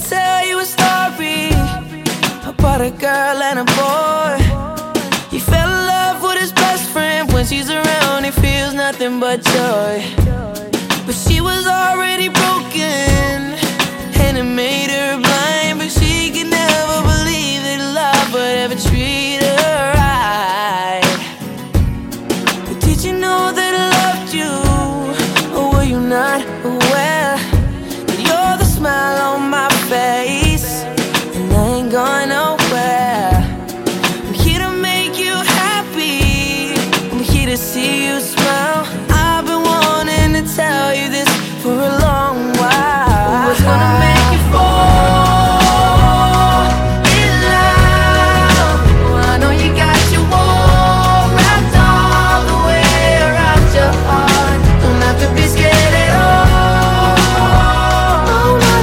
tell you a story about a girl and a boy. He fell in love with his best friend. When she's around, he feels nothing but joy. But she was already broken, and it made her blind. But she could never believe that love would ever treat her right. But did you know that I loved you? Or were you not aware that you're the smile on my face, and I ain't going nowhere? I'm here to make you happy, I'm here to see you smile. I've been wanting to tell you this for a long while. What's gonna make you fall in love? Oh, I know you got your wall wrapped all the way around your heart. Don't have to be scared at all. Oh, my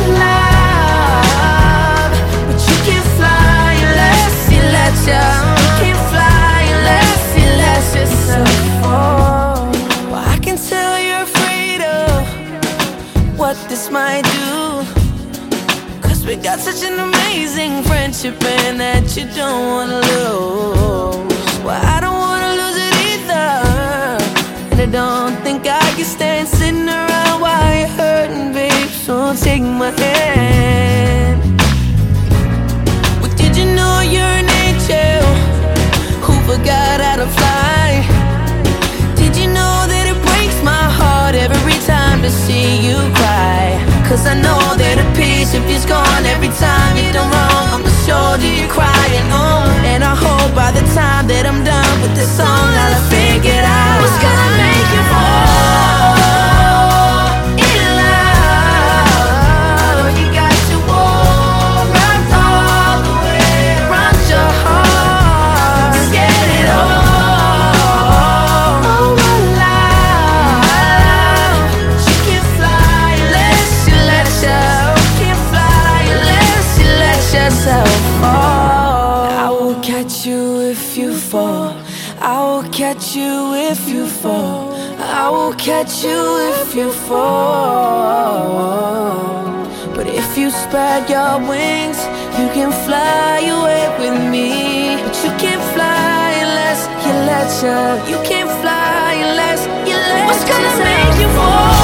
love, but you can't fly unless you let you. You can't fly unless you let yourself fall. Well, I can tell you're afraid of what this might do, 'cause we got such an amazing friendship and that you don't wanna lose. Well, I don't wanna lose it either, and I don't think I can stand sitting around while you're hurting, babe. So take my hand. Well, did you know you're an angel who forgot how to fly? Did you know that it breaks my heart every time to see you cry? 'Cause I know that a piece of you's gone every time you're done wrong. On the shoulder you're crying on, and I hope by the time that I'm done with this song I'll have figured out what's gonna make you fall in love. I know you got your wall wrapped all the way around your heart. Just get it all. Oh, my love, you can't fly unless you let yourself. Can't fly unless you let yourself fall. I will catch you if you fall. I will catch you if you fall. I will catch you if you fall. But if you spread your wings, you can fly away with me. But you can't fly unless you let you. You can't fly unless you let yourself. What's gonna make you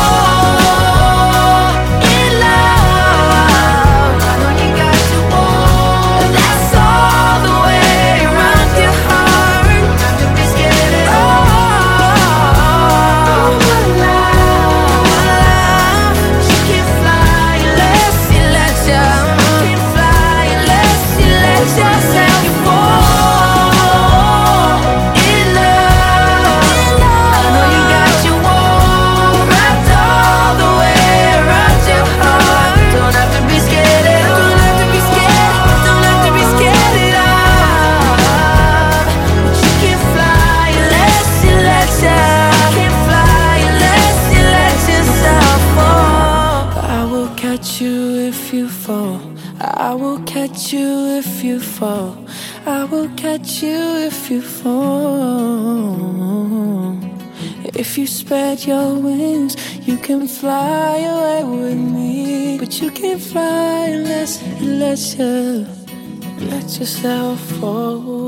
fall in love? I know you got your wall, and that's all the way around your heart. Not to be scared at all. My love, you can't fly unless you let you. You can't fly unless you let yourself fall in love. I know you got your wall wrapped all the way around your heart. Don't have to be scared at all. Don't have to be scared. Don't have to be scared at all. But you can't fly unless you let yourself. Can't fly unless you let yourself fall. I will catch you if you fall. I will catch you if you fall. I will catch you if you fall. If you spread your wings, you can fly away with me. But you can't fly unless you let yourself fall.